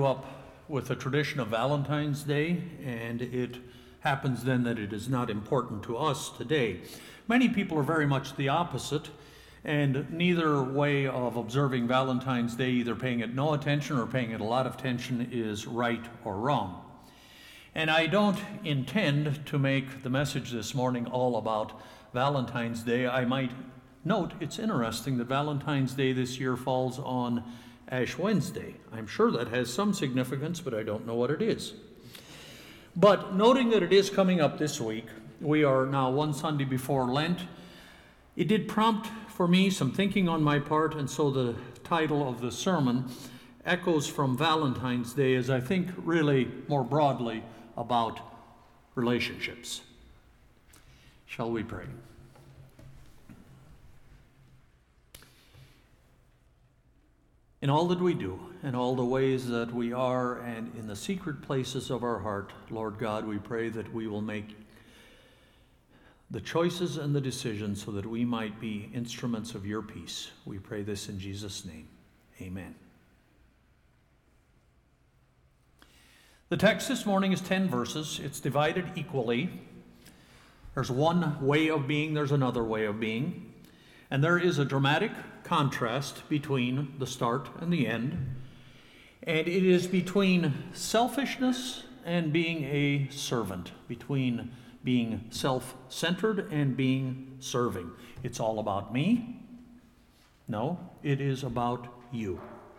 grew up with the tradition of Valentine's Day, and it happens then that it is not important to us today. Many people are very much the opposite, and neither way of observing Valentine's Day, either paying it no attention or paying it a lot of attention, is right or wrong. And I don't intend to make the message this morning all about Valentine's Day. I might note it's interesting that Valentine's Day this year falls on Ash Wednesday. I'm sure that has some significance, but I don't know what it is. But noting that it is coming up this week, we are now one Sunday before Lent, it did prompt for me some thinking on my part, and so the title of the sermon echoes from Valentine's Day as I think really more broadly about relationships. Shall we pray? In all that we do, in all the ways that we are, and in the secret places of our heart, Lord God, we pray that we will make the choices and the decisions so that we might be instruments of your peace. We pray this in Jesus' name. Amen. The text this morning is 10 verses. It's divided equally. There's one way of being, there's another way of being. And there is a dramatic contrast between the start and the end. And it is between selfishness and being a servant, between being self-centered and being serving. It's all about me? No, it is about you.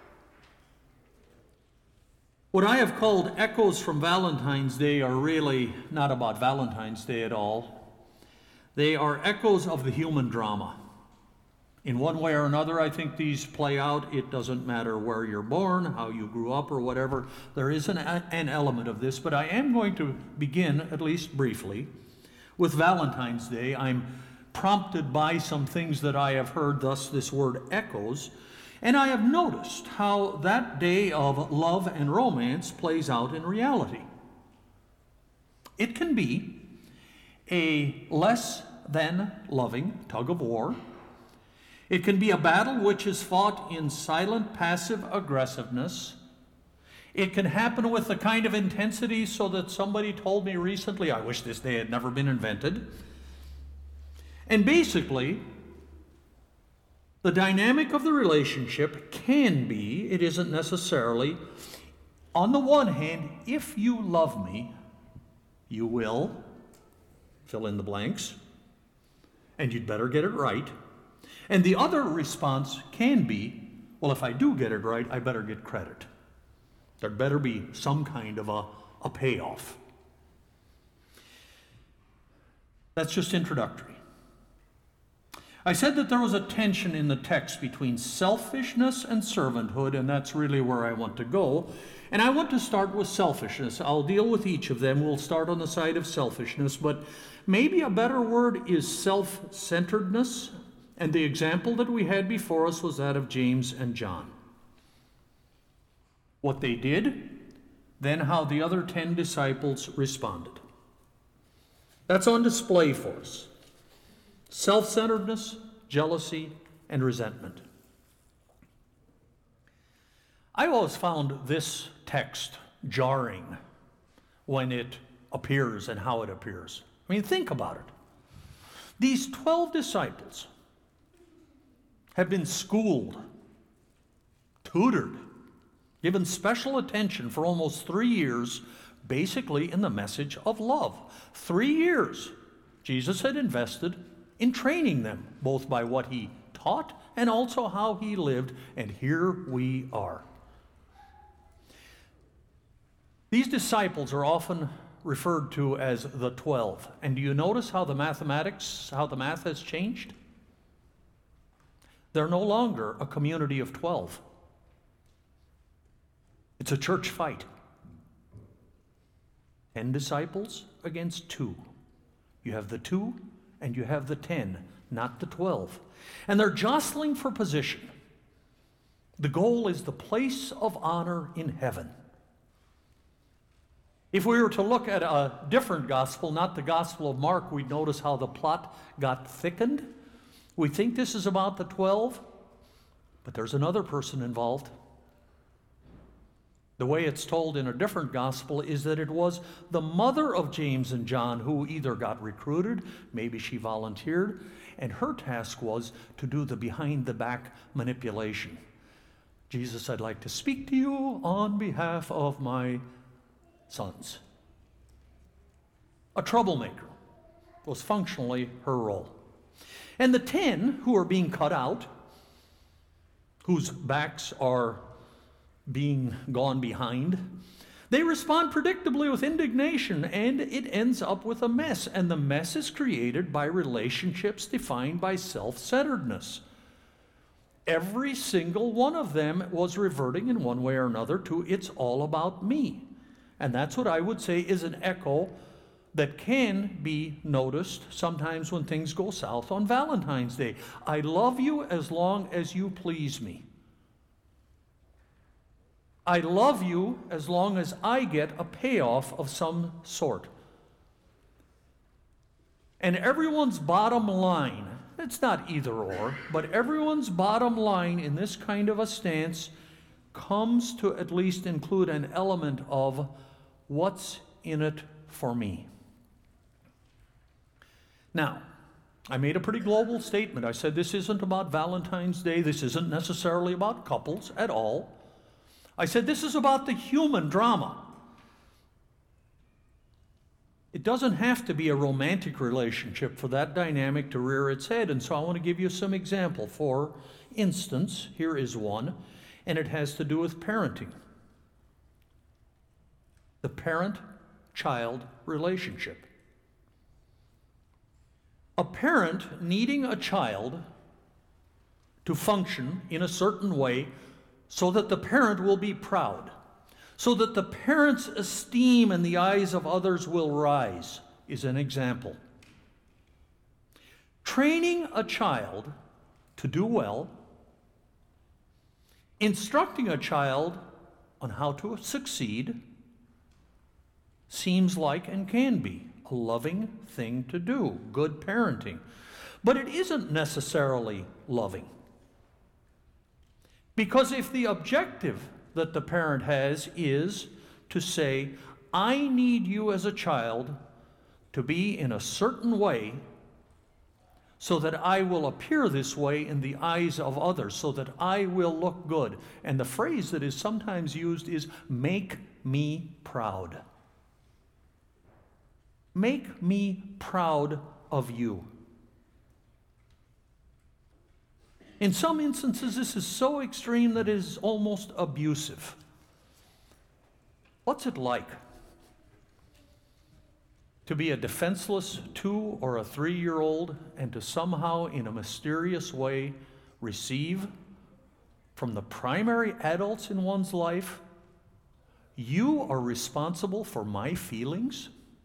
What I have called echoes from Valentine's Day are really not about Valentine's Day at all. They are echoes of the human drama. In one way or another, I think these play out. It doesn't matter where you're born, how you grew up, or whatever. There is an element of this, but I am going to begin, at least briefly, with Valentine's Day. I'm prompted by some things that I have heard, thus this word echoes, and I have noticed how that day of love and romance plays out in reality. It can be a less than loving tug of war. It can be a battle which is fought in silent, passive aggressiveness. It can happen with the kind of intensity so that somebody told me recently, I wish this day had never been invented. And basically, the dynamic of the relationship can be, it isn't necessarily, on the one hand, if you love me, you will fill in the blanks, and you'd better get it right. And the other response can be, well, if I do get it right, I better get credit. There better be some kind of a payoff. That's just introductory. I said that there was a tension in the text between selfishness and servanthood, and that's really where I want to go. And I want to start with selfishness. I'll deal with each of them. We'll start on the side of selfishness, but maybe a better word is self-centeredness. And the example that we had before us was that of James and John. What they did, then how the other 10 disciples responded. That's on display for us. Self-centeredness, jealousy, and resentment. I always found this text jarring when it appears and how it appears. I mean, think about it. These 12 disciples have been schooled, tutored, given special attention for almost 3 years, basically in the message of love. 3 years Jesus had invested in training them, both by what he taught and also how he lived, and here we are. These disciples are often referred to as the 12. And do you notice how the math has changed? They're no longer a community of 12. It's a church fight. 10 disciples against 2. You have the 2 and you have the 10, not the 12. And they're jostling for position. The goal is the place of honor in heaven. If we were to look at a different gospel, not the Gospel of Mark, we'd notice how the plot got thickened. We think this is about the 12, but there's another person involved. The way it's told in a different gospel is that it was the mother of James and John who either got recruited, maybe she volunteered, and her task was to do the behind-the-back manipulation. Jesus, I'd like to speak to you on behalf of my sons. A troublemaker was functionally her role. And the 10 who are being cut out, whose backs are being gone behind, they respond predictably with indignation, and it ends up with a mess. And the mess is created by relationships defined by self-centeredness. Every single one of them was reverting in one way or another to it's all about me. And that's what I would say is an echo that can be noticed sometimes when things go south on Valentine's Day. I love you as long as you please me. I love you as long as I get a payoff of some sort. And everyone's bottom line, it's not either or, but everyone's bottom line in this kind of a stance comes to at least include an element of what's in it for me. Now, I made a pretty global statement. I said this isn't about Valentine's Day. This isn't necessarily about couples at all. I said this is about the human drama. It doesn't have to be a romantic relationship for that dynamic to rear its head, and so I want to give you some example. For instance, here is one, and it has to do with parenting. The parent-child relationship. A parent needing a child to function in a certain way so that the parent will be proud, so that the parent's esteem in the eyes of others will rise, is an example. Training a child to do well, instructing a child on how to succeed, seems like and can be a loving thing to do, good parenting. But it isn't necessarily loving. Because if the objective that the parent has is to say, I need you as a child to be in a certain way so that I will appear this way in the eyes of others, so that I will look good. And the phrase that is sometimes used is, make me proud. Make me proud of you. In some instances, this is so extreme that it is almost abusive. What's it like to be a defenseless 2 or a 3-year-old and to somehow, in a mysterious way, receive from the primary adults in one's life, you are responsible for my feelings?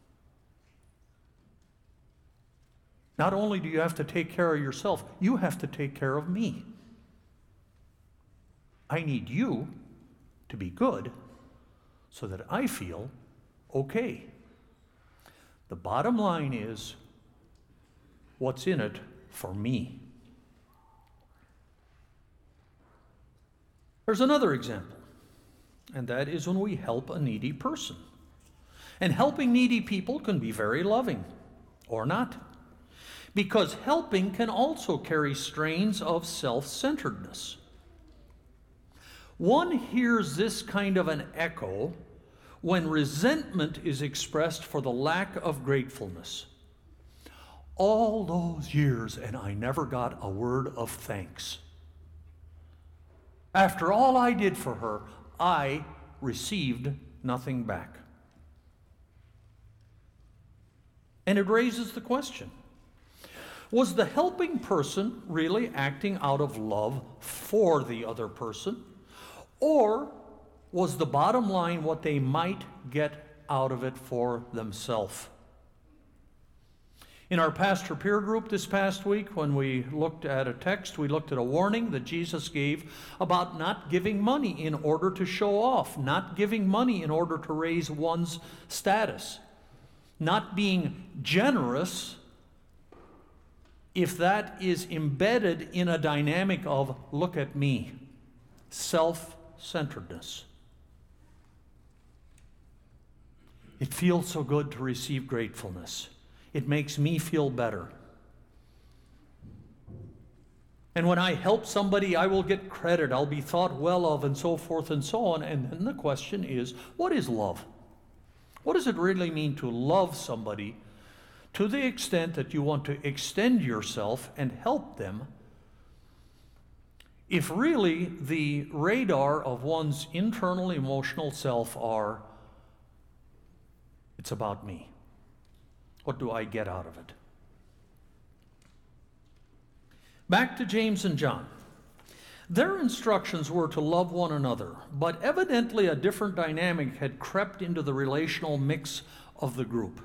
Not only do you have to take care of yourself, you have to take care of me. I need you to be good so that I feel okay. The bottom line is, what's in it for me? There's another example, and that is when we help a needy person. And helping needy people can be very loving, or not. Because helping can also carry strains of self-centeredness. One hears this kind of an echo when resentment is expressed for the lack of gratefulness. All those years and I never got a word of thanks. After all I did for her, I received nothing back. And it raises the question, was the helping person really acting out of love for the other person? Or was the bottom line what they might get out of it for themselves? In our pastor peer group this past week, when we looked at a text, we looked at a warning that Jesus gave about not giving money in order to show off, not giving money in order to raise one's status, not being generous if that is embedded in a dynamic of, look at me, self-centeredness. It feels so good to receive gratefulness. It makes me feel better. And when I help somebody, I will get credit. I'll be thought well of, and so forth and so on. And then the question is, what is love? What does it really mean to love somebody to the extent that you want to extend yourself and help them, if really the radar of one's internal emotional self are, it's about me. What do I get out of it? Back to James and John. Their instructions were to love one another, but evidently a different dynamic had crept into the relational mix of the group.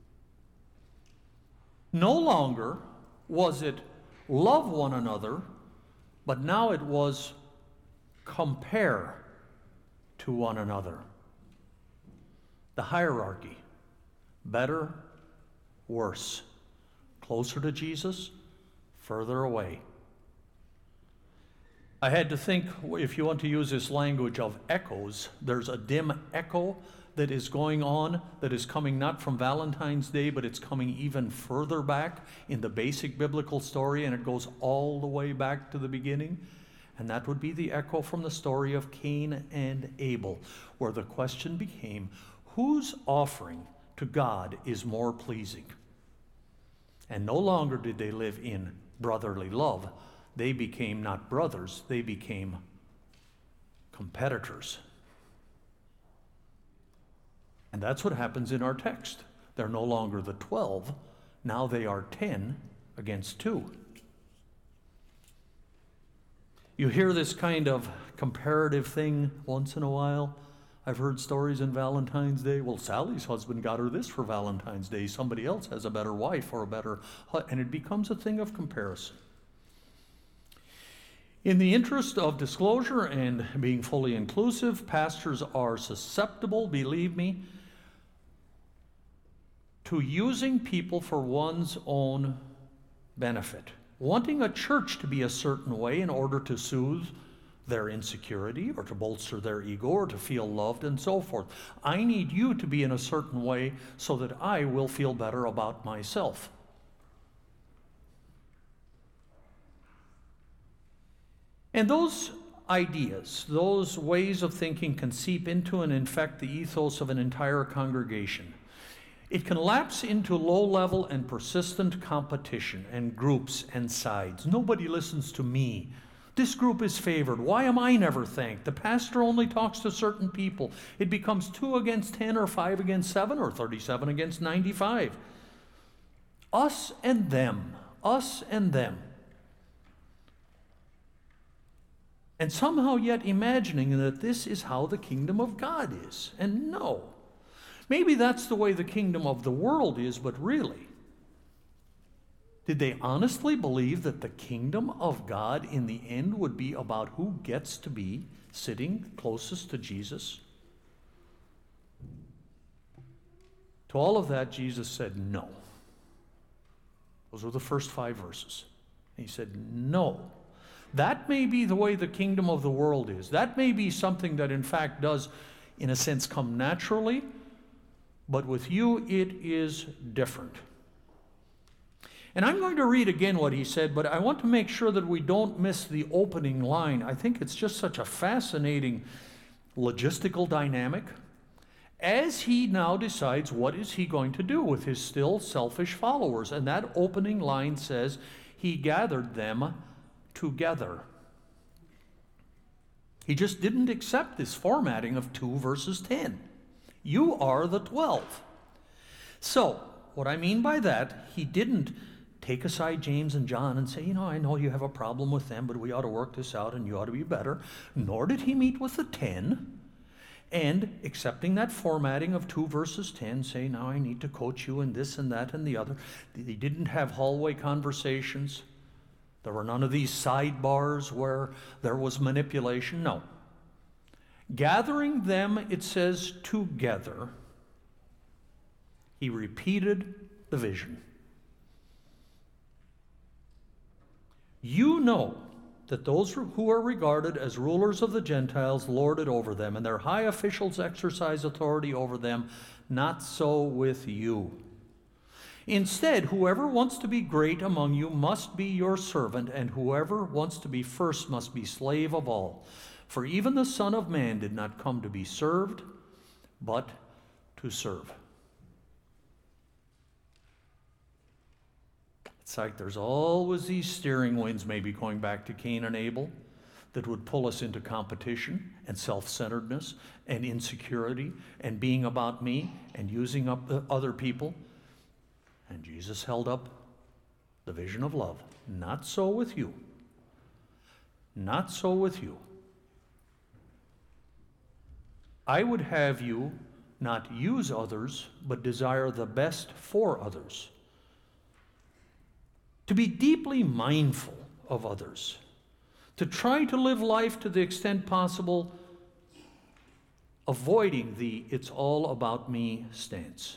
No longer was it love one another, but now it was compare to one another. The hierarchy: better, worse, closer to Jesus, further away. I had to think, if you want to use this language of echoes, there's a dim echo that is going on, that is coming not from Valentine's Day, but it's coming even further back in the basic biblical story, and it goes all the way back to the beginning. And that would be the echo from the story of Cain and Abel, where the question became, whose offering to God is more pleasing? And no longer did they live in brotherly love. They became not brothers, they became competitors. And that's what happens in our text. They're no longer the 12, now they are 10 against 2. You hear this kind of comparative thing once in a while. I've heard stories in Valentine's Day. Well, Sally's husband got her this for Valentine's Day. Somebody else has a better wife or a better husband. And it becomes a thing of comparison. In the interest of disclosure and being fully inclusive, pastors are susceptible, believe me, to using people for one's own benefit, wanting a church to be a certain way in order to soothe their insecurity or to bolster their ego or to feel loved and so forth. I need you to be in a certain way so that I will feel better about myself. And those ideas, those ways of thinking can seep into and infect the ethos of an entire congregation. It can lapse into low-level and persistent competition and groups and sides. Nobody listens to me. This group is favored. Why am I never thanked? The pastor only talks to certain people. It becomes 2 against 10 or 5 against 7 or 37 against 95. Us and them. Us and them. And somehow yet imagining that this is how the kingdom of God is. And no. Maybe that's the way the kingdom of the world is, but really, did they honestly believe that the kingdom of God in the end would be about who gets to be sitting closest to Jesus? To all of that, Jesus said no. Those were the first 5 verses. He said no. That may be the way the kingdom of the world is. That may be something that in fact does, in a sense, come naturally, but with you it is different. And I'm going to read again what he said, but I want to make sure that we don't miss the opening line. I think it's just such a fascinating logistical dynamic. As he now decides what is he going to do with his still selfish followers. And that opening line says, he gathered them together. He just didn't accept this formatting of 2 verses 10. You are the 12. So, what I mean by that, he didn't take aside James and John and say, I know you have a problem with them, but we ought to work this out and you ought to be better. Nor did he meet with the 10 and, accepting that formatting of 2 verses 10, say, now I need to coach you in this and that and the other. He didn't have hallway conversations. There were none of these sidebars where there was manipulation. No. Gathering them, it says, together, he repeated the vision. You know that those who are regarded as rulers of the Gentiles lord it over them, and their high officials exercise authority over them. Not so with you. Instead, whoever wants to be great among you must be your servant, and whoever wants to be first must be slave of all. For even the Son of Man did not come to be served, but to serve. It's like there's always these steering winds, maybe going back to Cain and Abel, that would pull us into competition and self-centeredness and insecurity and being about me and using up other people. And Jesus held up the vision of love. Not so with you. Not so with you. I would have you not use others, but desire the best for others. To be deeply mindful of others. To try to live life to the extent possible, avoiding the "it's all about me" stance.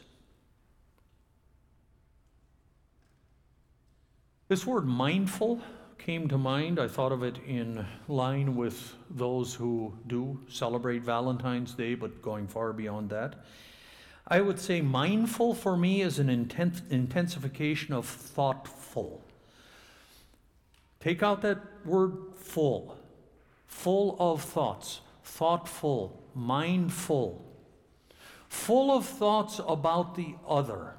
This word mindful came to mind. I thought of it in line with those who do celebrate Valentine's Day, but going far beyond that. I would say mindful for me is an intensification of thoughtful. Take out that word full. Full of thoughts. Thoughtful. Mindful. Full of thoughts about the other.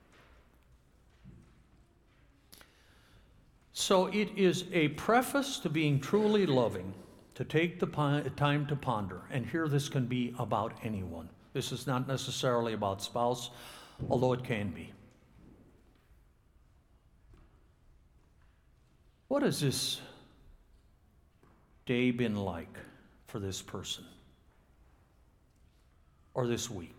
So it is a preface to being truly loving, to take the time to ponder. And here this can be about anyone. This is not necessarily about spouse, although it can be. What has this day been like for this person? Or this week?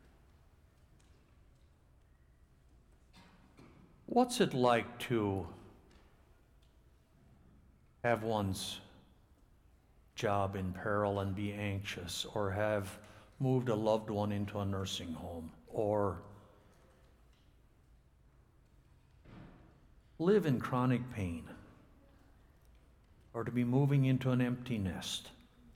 What's it like to have one's job in peril and be anxious, or have moved a loved one into a nursing home, or live in chronic pain, or to be moving into an empty nest?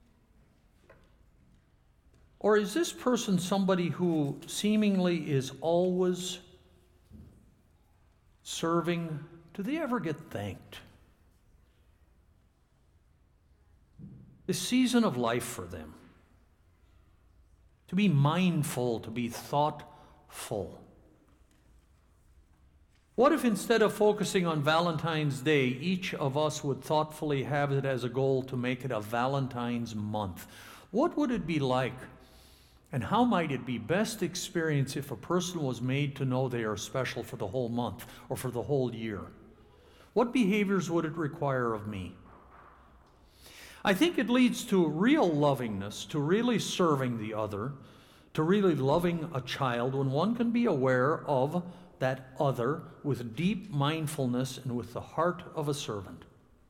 Or is this person somebody who seemingly is always serving? Do they ever get thanked? The season of life for them. To be mindful, to be thoughtful. What if instead of focusing on Valentine's Day, each of us would thoughtfully have it as a goal to make it a Valentine's month? What would it be like? And how might it be best experienced if a person was made to know they are special for the whole month or for the whole year? What behaviors would it require of me? I think it leads to real lovingness, to really serving the other, to really loving a child when one can be aware of that other with deep mindfulness and with the heart of a servant.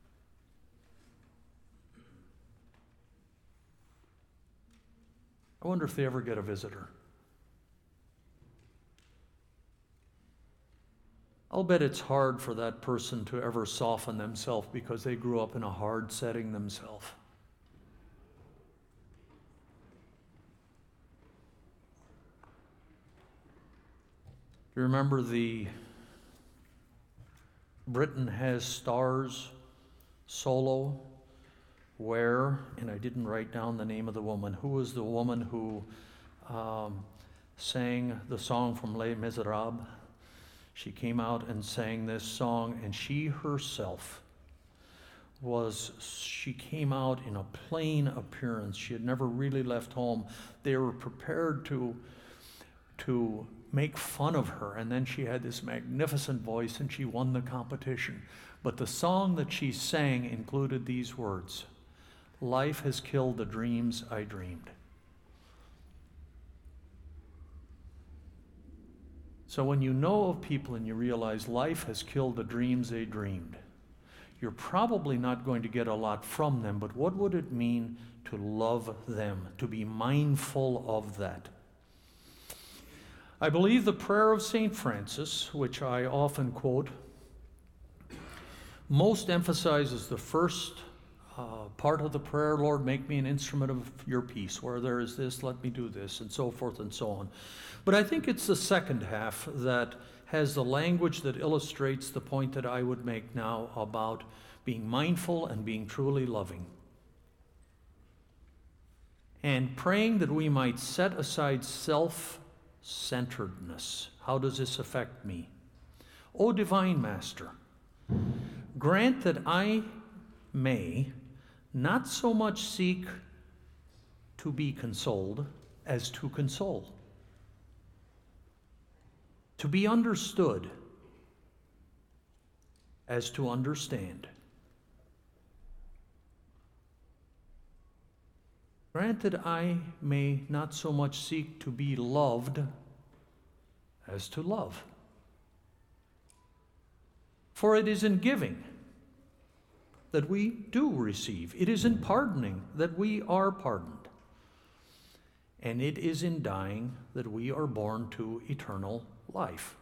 I wonder if they ever get a visitor. I'll bet it's hard for that person to ever soften themselves because they grew up in a hard setting themselves. Do you remember the Britain Has Stars solo? Where, and I didn't write down the name of the woman. Who was the woman who sang the song from Les Miserables? She came out and sang this song, and she herself she came out in a plain appearance. She had never really left home. They were prepared to make fun of her, and then she had this magnificent voice, and she won the competition. But the song that she sang included these words: "Life has killed the dreams I dreamed." So when you know of people and you realize life has killed the dreams they dreamed, you're probably not going to get a lot from them, but what would it mean to love them, to be mindful of that? I believe the prayer of St. Francis, which I often quote, most emphasizes the first part of the prayer, Lord, make me an instrument of your peace. Where there is this, let me do this, and so forth and so on. But I think it's the second half that has the language that illustrates the point that I would make now about being mindful and being truly loving. And praying that we might set aside self-centeredness. How does this affect me? O Divine Master, grant that I may not so much seek to be consoled as to console, to be understood as to understand. Grant that I may not so much seek to be loved as to love. For it is in giving that we do receive. It is in pardoning that we are pardoned. And it is in dying that we are born to eternal life.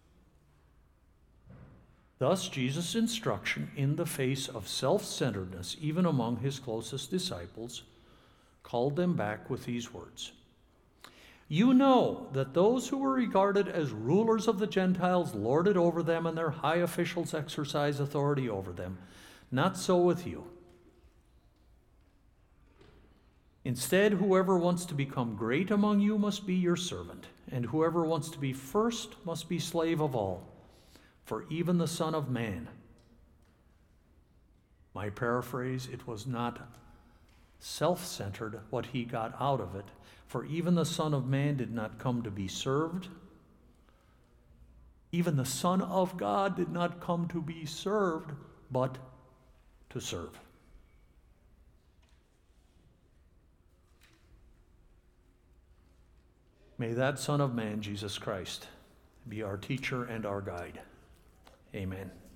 Thus, Jesus' instruction in the face of self-centeredness, even among his closest disciples, called them back with these words. You know that those who were regarded as rulers of the Gentiles lorded over them, and their high officials exercise authority over them. Not so with you. Instead, whoever wants to become great among you must be your servant, and whoever wants to be first must be slave of all. For even the Son of Man, my paraphrase, it was not self-centered what he got out of it. For even the Son of Man did not come to be served. Even the Son of God did not come to be served, but to serve. May that Son of Man, Jesus Christ, be our teacher and our guide. Amen.